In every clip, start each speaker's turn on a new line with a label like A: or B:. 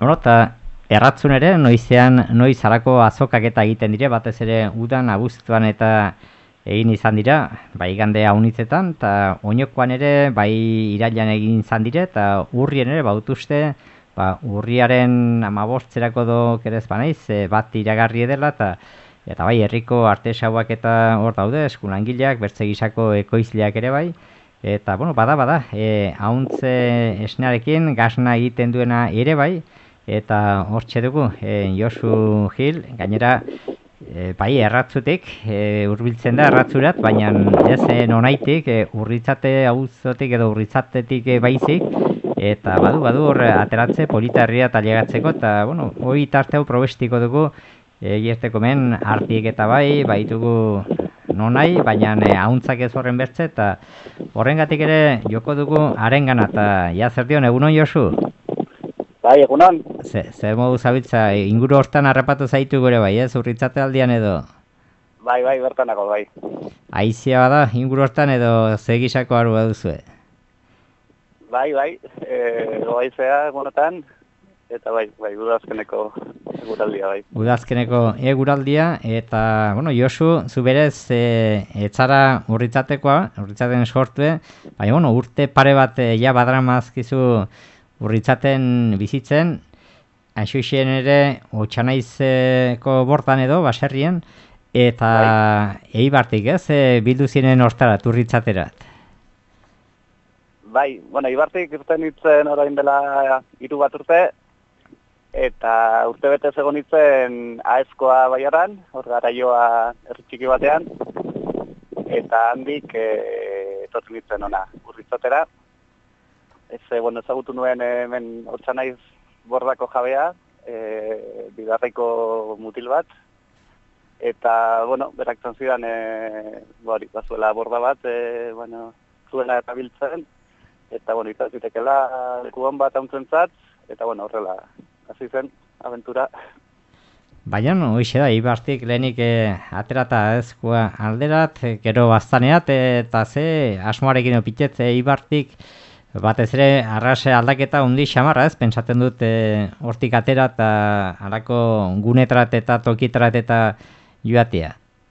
A: Bueno, eta erratzun ere, noiz harako azokak eta egiten dire, batez ere udan, abuztuan eta egin izan dira, bai igande haunitzetan, eta oinokoan ere, bai irailan egin izan dire, eta urrien ere, bautuzte, urriaren 15 dok ere ez banaiz, bat iragarri edela, eta bai, herriko artesauak eta hor daude, eskulangileak, bertze gisako ekoizleak ere bai, eta, bueno, bada, hauntze esnearekin, gasna egiten duena ere bai, eta hortxe dugu, Josu Gil, gainera, bai, erratzutik, hurbiltzen da erratzurat, baina ez nonaitik, urritzate auzotik edo urritzatetik baizik, eta badu hor ateratze polita herria tailegatzeko, eta, bueno, hoi tarte hau probestiko dugu, egizteko men, artiek eta bai, baitugu nonai, baina hauntzak ez horren bertze, eta horrengatik ere joko dugu arengana, eta ja zer dion, egunon Josu?
B: Bai, egunon.
A: Zer modu zabiltza, inguru hortan harrapatu zaitu gure bai, ez, urritzate aldian edo?
B: Bai, bertanako, bai.
A: Aizia bada, inguru hortan edo zegisako arua duzue?
B: Bai, goaizea egunotan, eta bai, udazkeneko eguraldia, bai.
A: Udazkeneko eguraldia, eta, bueno, Josu, zu berez, etzara urritzaten sortue, baina, bueno, urte pare bat ja badramazkizu urritzaten bizitzen, haixoixen ere, Otxanaizeko bortan edo, baserrien, eta Eibartik, ez, bildu ziren hortarat, urritzaterat.
B: Bai, bueno, Eibartik irten nintzen orain dela 3 bat urte, eta urte betez egon nintzen Aezkoa Baiaran, hor Garaioa herri txiki batean, eta handik etortu nintzen ona urritzatera. Ezagutu nuen hemen Otxanaiz bordako jabea, bidarraiko mutil bat, eta, bueno, berak zidan, bazuela borda bat, zuela eta biltzen, eta, bueno, izazitekela lekuan bat hauntzentzat, eta, bueno, horrela, hasi zen, aventura.
A: Baina, hoxe da, Eibartik lehenik aterata ezkoa alderat, gero baztaneat, eta ze asmoarekin opitetze Eibartik, batez ere, arrase aldaketa hundi xamarra ez, pentsatzen dut hortik atera eta halako gunetrat eta tokitrat eta joatea.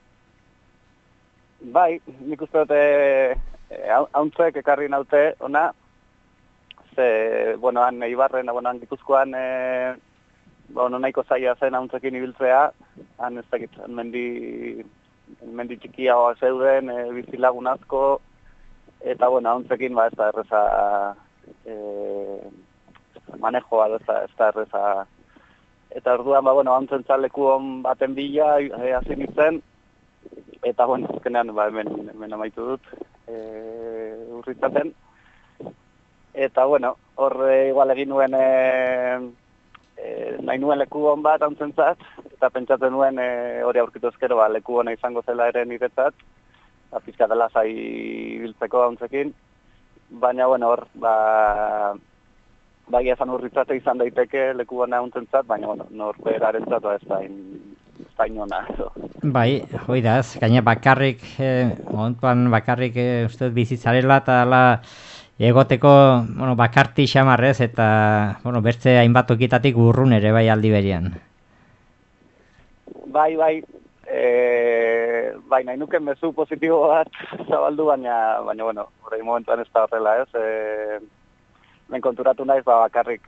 B: Bai, nik uste dut hauntzek ekarri naute ona, ze, bueno, han Eibarren, han Gipuzkoan, nahiko zaila zen hauntzekin ibiltzea, han ez dakit, mendi txikiagoa zeuden, bizilagun asko, eta, bueno, hauntzekin, ez da erreza manejoa, ez da erreza. Eta orduan, hauntzentza leku hon baten bila, hasi nintzen, eta, bueno, azkenean, hemen amaitu dut, urritzaten. Eta, bueno, hor igual egin nuen, nahi nuen leku hon bat hauntzenzat, eta pentsatzen nuen hori aurkitu ezkero, leku hona izango zela ere niretzat, pizka dela zai biltzeko hauntzekin, baina, bueno, hor, bai ezan urritzate izan daiteke leku hona hauntzenzat, baina, bueno, norberarentzat ez da inona.
A: Bai, hoi da ez, gaina bakarrik, ontuan bakarrik uste bizitzarela eta egoteko, bueno, bakarti xamarrez eta, bueno, bertze hainbat okitatik urrun ere bai aldi berian.
B: Bai, nahi nuken mezu positibo bat zabaldu, baina, bueno, horrein momentuan ez da horrela ez. Men konturatu naiz, bakarrik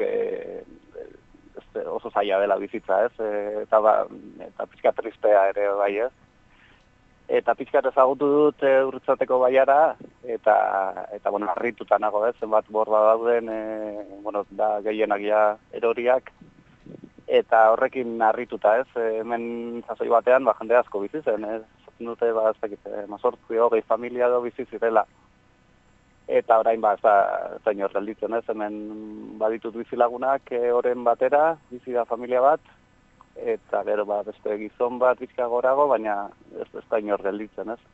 B: oso zaila dela bizitza ez, eta pixka tristea ere bai ez. Eta pixka ezagutu dut urritzateko baiara, eta bueno, harrituta nago ez, zenbat borda dauden, da gehienak ja eroriak, eta horrekin harrituta ez, hemen sasoi batean, jende asko bizi zen, ez dute, ez dakit, 18-20 familia do bizi zirela. Eta orain, ez da inor gelditzen ez, hemen baditut bizilagunak oren batera, bizi da familia bat, eta gero beste gizon bat bizka gorago, baina ez da inor gelditzen ez.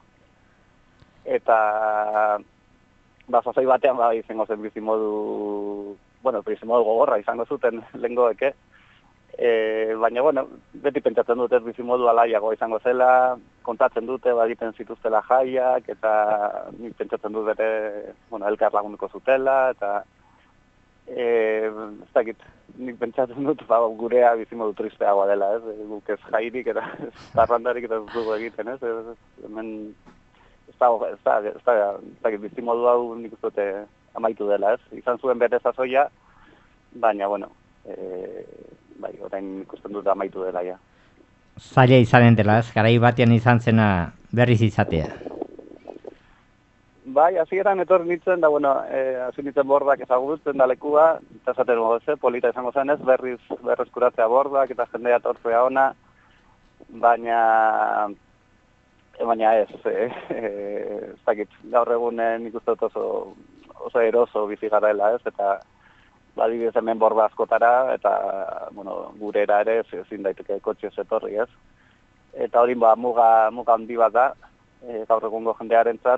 B: Eta, sasoi batean izango zen bizimodu gogorra izango zuten lehengoeke, baina, bueno, beti pentsatzen dute bizimodu alaiago izango zela, kontatzen dute, egiten zituztela jaiak, eta nik pentsatzen dut bere, elkar lagunduko zutela, Ez dakit, nik pentsatzen dut, gurea bizimodu tristeagoa dela, ez? Guk ez jairik eta zarrandarik eta ez dugu egiten, ez? Hemen, ez dakit, bizimodu hau nik uste dute amaitu dela, ez? Izan zuen bere sasoia, baina, bueno, bai, orain ikusten dut amaitu dela, ja.
A: Zaila izanen dela, ez? Garai batean izan zena berriz izatea.
B: Bai, hasieran etorri nintzen, da, bueno, hasi nintzen bordak ezagutzen da lekua, eta esaten polita izango zen ez, berreskuratzea bordak eta jendea etortzea ona, baina ez dakit, gaur egunen nik uste dut oso eroso bizi garela ez, eta badibidez hemen borda askotara, eta, bueno, gurera ere ezin daiteke kotxez etorri ez. Eta hori muga handi bat da, gaur egungo jendearentzat,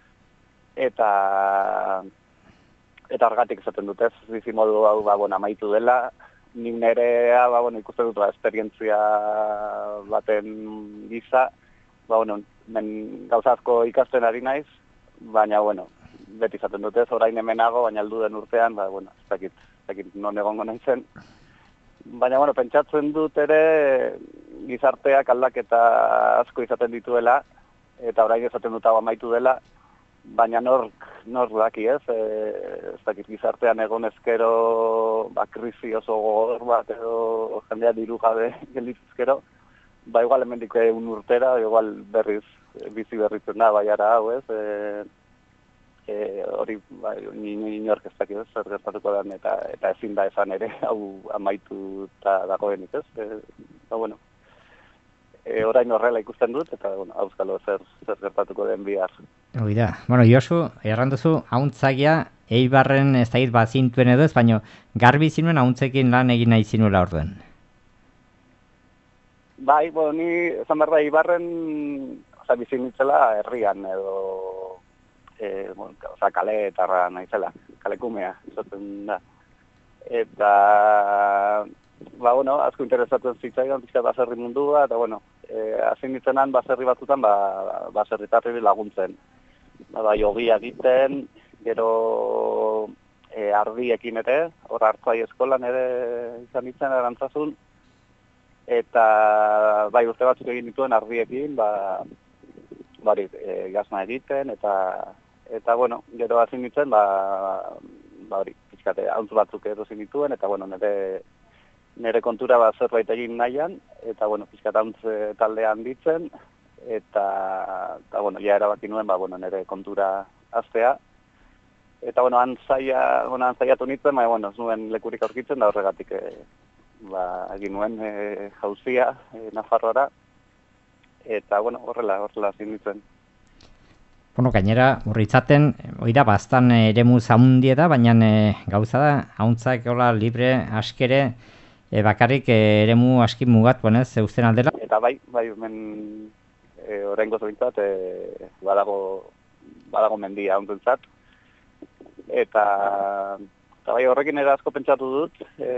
B: eta argatik esaten dut ez, bizimodu hau amaitu dela, nik nerea ikusten dut esperientzia baten giza, men gauza asko ikasten ari naiz, baina beti izaten dut ez, orain hemenago, baina aldu den urtean, ez dakit non egongo naizen. Baina, pentsatzen dut ere gizarteak aldaketa asko izaten dituela, eta orain esaten dut hau amaitu dela, baina nork daki ez, ez dakit gizartean egon ezkero, krisi oso gogor bat edo jendea diru gabe gelditzezkero, igual hemendik un urtera, igual berriz bizi berritzen da, baiara hau ez, hori inork ez dakit ez, zer gertatuko den, eta ezin da esan ere, hau amaitu eta dagoenik ez, orain horrela ikusten dut, eta auskalo zer gertatuko den bihar.
A: Oida, Josu, erranduzu, hauntzagia, Eibarren ez dakit bazintuen edo ez, baina garbi zinuen hauntzekin lan egin nahi zinuela orduen.
B: Bai, ni esan behar da Eibarren, bizin nitzela herrian edo, kaleetarra nahizela, kalekumea, izaten da. Eta, asko interesatzen zitzaidan, pixka baserri mundua, eta, hasi nitzenan baserri batzutan, baserritarri laguntzen. Jogia egiten, gero ardiekin ere, hor hartzai eskolan ere izan nintzen erantzazun, eta urte batzuk egin dituen ardiekin, gazna egiten, eta gero hasi nintzen, pixkate, hauntz batzuk erosi nituen, eta nire kontura zerbait egin nahian, eta pixkate hauntz taldean ditzen, eta ja erabaki nuen, nire kontura aztea, eta han zaiatu nintzen, ez nuen lekurik aurkitzen, da horregatik egin nuen jauzia Nafarroara, eta horrela zin nintzen.
A: Gainera, urritzaten, oida, bastan eremu zaundie da, baina gauza da, hauntzak libre askere, bakarrik eremu aski mugatuan ez, zeusten aldela?
B: Eta bai, hemen horrengo zointzat, badago mendia hauntzat, eta horrekin ere asko pentsatu dut,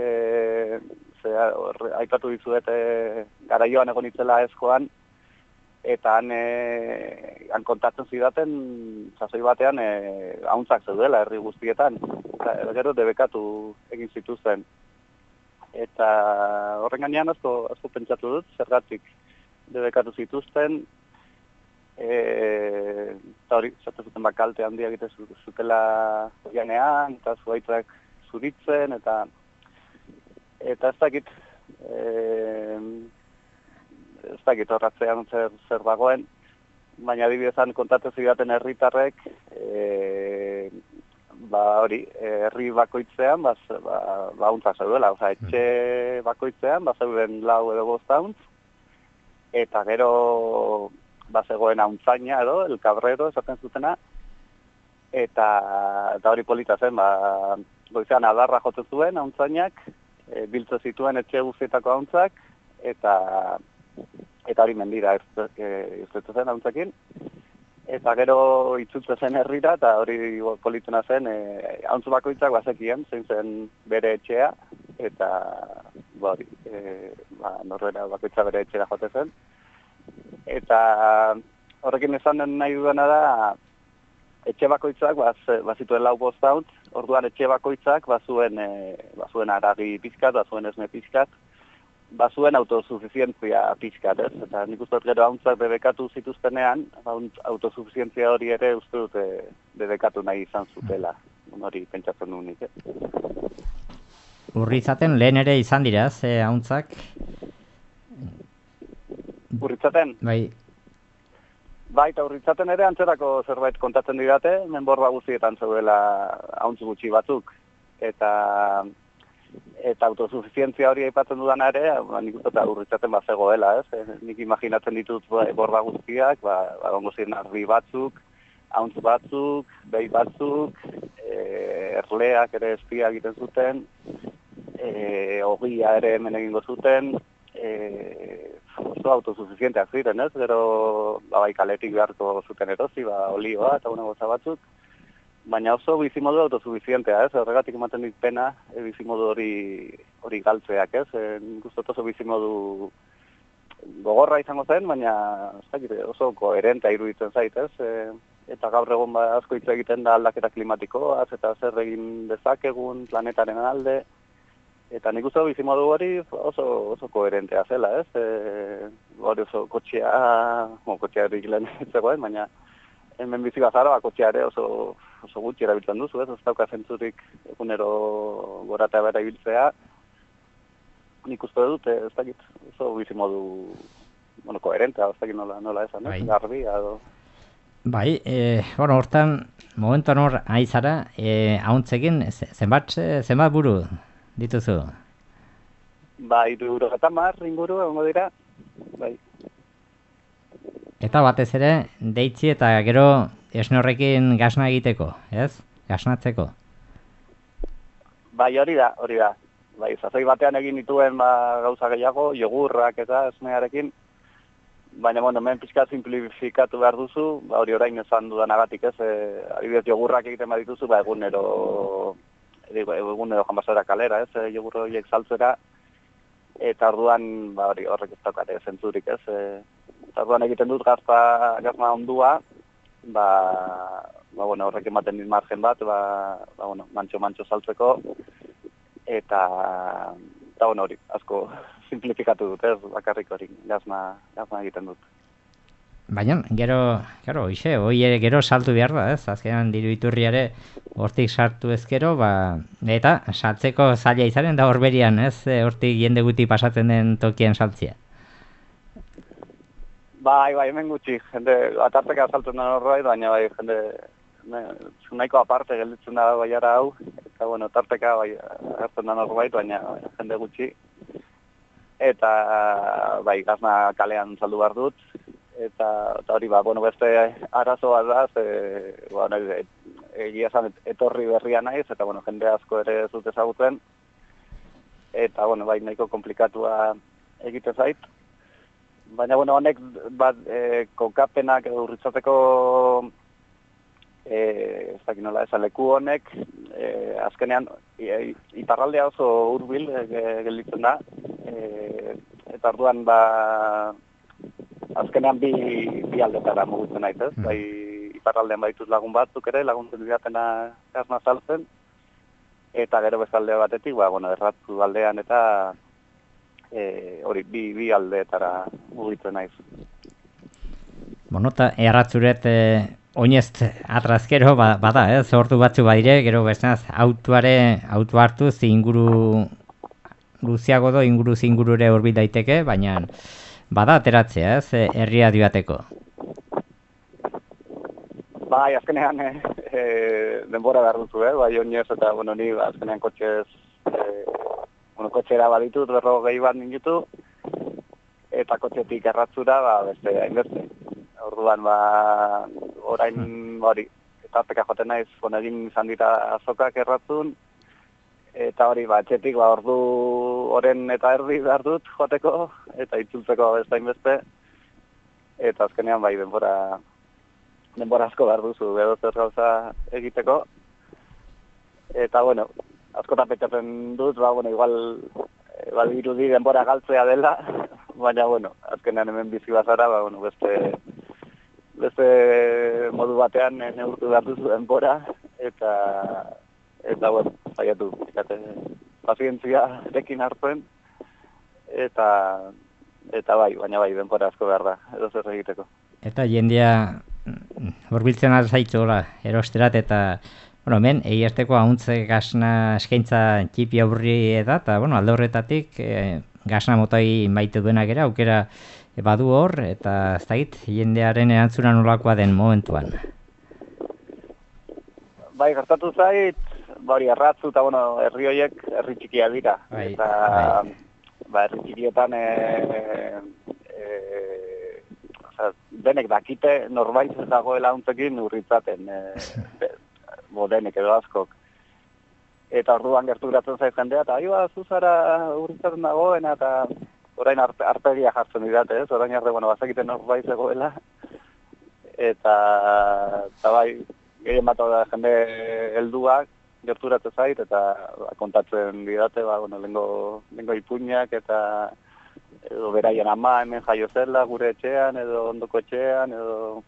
B: aipatu dizuet garaioan egon itzela ezkoan, eta han kontatzen zidaten, sasoi batean, hauntzak zeudela herri guztietan, eta gero debekatu egin zituzten. Eta horren gainean asko pentsatu dut, zergatik debekatu zituzten, eta hori, zaten zuten kalte handia egite zutela janean, eta zuaitzak zuritzen, eta ez dakit horratzean zer dagoen, baina adibidezan kontatzen zidaten herritarrek, herri bakoitzean, hauntzak zeuduela, etxe bakoitzean, zeuden 4 edo 5 hauntz, eta gero zegoen hauntzaina edo, el cabrero esaten zutena, eta hori polita zen, goizean adarra jotzen zuen hauntzainak, biltze zituen etxe guztietako hauntzak, eta hori mendira irtetu zen hauntzakin, eta gero itzultze zen herrira, eta hori politena zen, hauntz bakoitzak bazekien, zein zen bere etxea, eta norbera bakoitza bere etxera jote zen. Eta horrekin esan nahi duena da, etxe bakoitzak bazituen 4-5 hauntz, orduan etxe bakoitzak bazuen aragi pizkat, bazuen esne pizkat, bazuen autosuficientzia pizkat, ez? Eta nik uste gero hauntzak debekatu zituztenean, autosuficientzia hori ere uste dute debekatu nahi izan zutela, hori pentsatzen du nik,
A: Urritzaten lehen ere izan dira, ze hauntzak?
B: Urritzaten?
A: Bai.
B: Bai, eta urritzaten ere antzerako zerbait kontatzen didate, menborba guztietan zeudela hauntz gutxi batzuk. Eta autosuficientzia hori aipatzen dudana ere, nik uste eta urritzaten bazegoela, ez? Nik imaginatzen ditut borba guztiak, gongo ziren arri batzuk, hauntz batzuk, behi batzuk, erleak ere espia egiten zuten, ogia ere hemen egingo zuten, oso autosuficienteak ziren, ez? Gero, bai kaletik beharko zuten erosi, olioa eta una goza batzuk, baina oso bizimodu autosuficientea, ez? Horregatik ematen dit pena, bizimodu hori galtzeak, ez? Nik uste oso bizimodu gogorra izango zen, baina oso koherentea iruditzen zait, ez? Eta gaur egun asko hitz egiten da aldaketa klimatikoaz, eta zer egin dezakegun planetaren alde, eta nik uste bizimodu hori oso koherentea zela, ez? Hori oso kotxea erik lehen zegoen, baina hemen bizi bazara, kotxea ere oso gutxi erabiltzen duzu, ez? Ez dauka zentzurik egunero gora eta bera ibiltzea. Nik uste dut, ez dakit, oso bizimodu koherentea, ez dakit nola esan, ez? Garbia edo...
A: Bai, hortan, momentuan hor aizara, hauntzekin, zenbat buru dituzu?
B: Ba, 70 inguru, egongo dira, bai.
A: Eta batez ere, deitzi eta gero esne horrekin gasna egiteko, ez? Gasnatzeko.
B: Bai, hori da. Bai, sasoi batean egin dituen gauza gehiago, jogurrak eta esnearekin, baina, hemen pixka simplifikatu behar duzu, hori orain esan dudanagatik, ez? Adibidez, jogurrak egiten badituzu, egunero joan basara kalera, ez? Jogur horiek saltzera, eta orduan, horrek ez daukate zentzurik, ez? Eta orduan egiten dut gazma ondua, horrek ematen dit margen bat, mantxo saltzeko, eta hori, asko simplifikatu dut, ez? Bakarrik hori, gazma egiten dut.
A: Baina, gero, gero saltu behar da, ez? Azkenan diru iturriare hortik sartu ezkero, eta saltzeko zaila izanen da horberian, ez? Hortik jende guti pasatzen den tokien saltzia.
B: Bai, hemen gutxi, jende atarteka saltzen den horbait, baina jende nahiko aparte gelditzen da baiara hau, eta tarteka hartzen den horbait, baina jende gutxi. Eta gazna kalean saldu behar dut, eta hori beste arazoa da, egia esan etorri berria naiz, eta jende asko ere ez dut ezagutzen, eta nahiko komplikatua egiten zait. Baina honek kokapenak edo urritzateko ez dakit nola esan leku honek, azkenean iparraldea oso hurbil gelditzen da, eta orduan azkenean bi aldetara mugitzen naiz, ez? Bai, iparraldean baituz lagun batzuk ere, laguntzen didatena gazna saltzen, eta gero bezalde batetik, erratzu aldean eta hori bi aldeetara mugitzen naiz.
A: Eta erratzuret oinez atrazkero bada, ez? Ordu batzu badire, gero bestenaz autu hartuz inguru luziago do, ingurure hurbil daiteke, baina bada ateratzea, ez? Herria joateko.
B: Bai, azkenean denbora behar duzu, bai oinez eta ni azkenean kotxera baditut, 40 bat minutu, eta kotxetik erratzura, beste hainbeste. Orduan, orain hori, tarteka joten naiz, egin izan dira azokak erratzun, eta hori, etxetik, ordu oren eta erdi behar dut joteko, eta itzultzeko beste hainbeste, eta azkenean, denbora asko behar duzu, edo zer gauza egiteko, eta, askotan pentsatzen dut, igual irudi denbora galtzea dela, baina, azkenean hemen bizi bazara, beste modu batean neurtu behar duzu denbora, eta eta bueno, saiatu, pazientzia erekin hartzen, eta bai, baina bai, denbora asko behar da, edo zer egiteko.
A: Eta jendea hurbiltzen zaitzola erosterat eta bueno, hemen egiazteko hauntze gasna eskaintza txipi aurri da, eta bueno, alde horretatik gasna motai maite duenak era, aukera badu hor, eta ez dakit, jendearen erantzuna nolakoa den momentuan.
B: Bai, gertatu zait, hori erratzu eta bueno, herri horiek herri txikia dira. Eta herri txikietan denek dakite norbait dagoela untzekin urritzaten, denek edo askok. Eta orduan gerturatzen zait jendea, eta aiba, zuzara urritzaten dagoena, eta orain arpegia jartzen didate, ez? Orain arte, bueno, bazakiten norbait zegoela. Eta bai, gehien bat da jende helduak gerturatzen zait, eta kontatzen didate, bueno, lengo ipuinak, eta edo beraien ama hemen jaio zela gure etxean, edo ondoko etxean, edo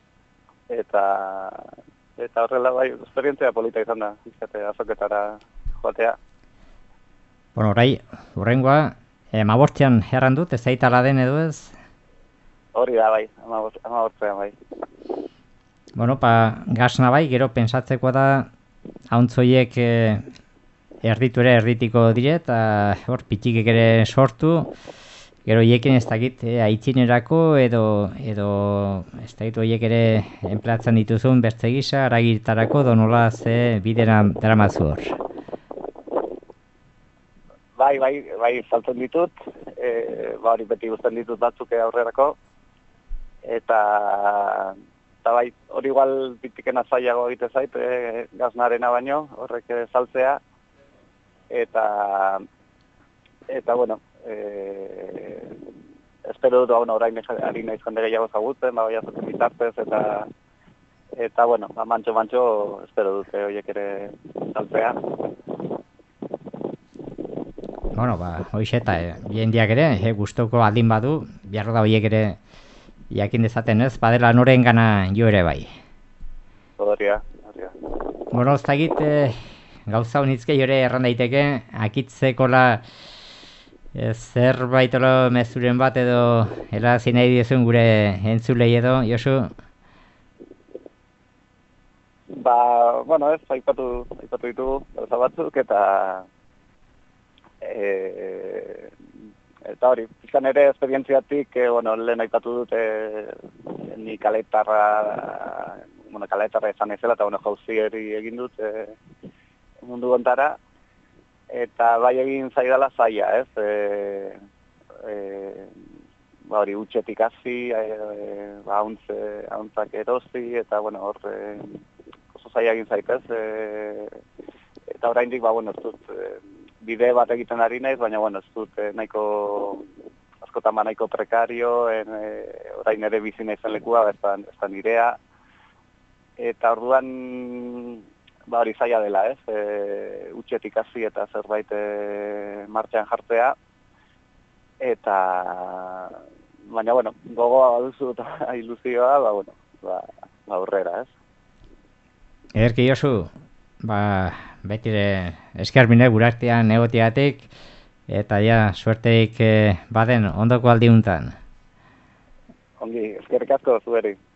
B: eta horrela bai, esperientzia polita izan da, azoketara joatea.
A: Bueno, horrengoa, 15 erran dut, ez zaitala den edo ez?
B: Hori da bai, 15 bai.
A: Bueno, gasna bai, gero pensatzeko da, hauntzoiek erditiko dire, eta hor, pitxikek ere sortu, gero hieken ez dakit, aitzinerako edo ez dakit horiek ere enplatzen dituzun bertze gisa, aragirtarako donola ze bidera daramazu hor.
B: Bai, saltzen ditut, hori beti guztien ditut batzuk aurrerako, eta bai, hori igual bitikena zailago egite zait, gaznarena baino, horrek saltzea, eta bueno, espero dut, orain ari naiz jende gehiago zagutzen, bai azoten bitartez, eta bueno, mantxo espero dut horiek ere saltzea.
A: Bueno, hoxe eta jendeak ere, gustoko aldin badu, behar da horiek ere jakin dezaten ez, badela noren gana jo ere bai.
B: Horia.
A: Bueno, ez dakit, gauza honitzke jore erran daiteke, akitzekola zerbait mezuren bat edo helazi nahi diozun gure entzulei edo, Josu?
B: Bueno, ez, aipatu ditugu gauza batzuk, eta hori, izan ere esperientziatik, lehen aipatu dut ni kaletarra izan ezela, eta jauzieri egin dut mundu gontara, eta bai egin zaidala zaila, ez? Hori, utxetik hasi, hauntzak erosi, eta hor oso zaila egin zaitez, eta oraindik, ez dut bide bat egiten ari naiz, baina ez dut nahiko askotan nahiko prekario, orain ere bizi naizen lekua, ez da nirea, eta orduan hori zaila dela, ez? Utxetik hasi eta zerbait martxan jartzea, eta baina gogoa baduzu eta iluzioa, aurrera, ez?
A: Ederki, Josu, betire eskermine gurartean egoteatik, eta suerteik baden ondoko aldiuntan.
B: Ongi, eskerrik asko zueri.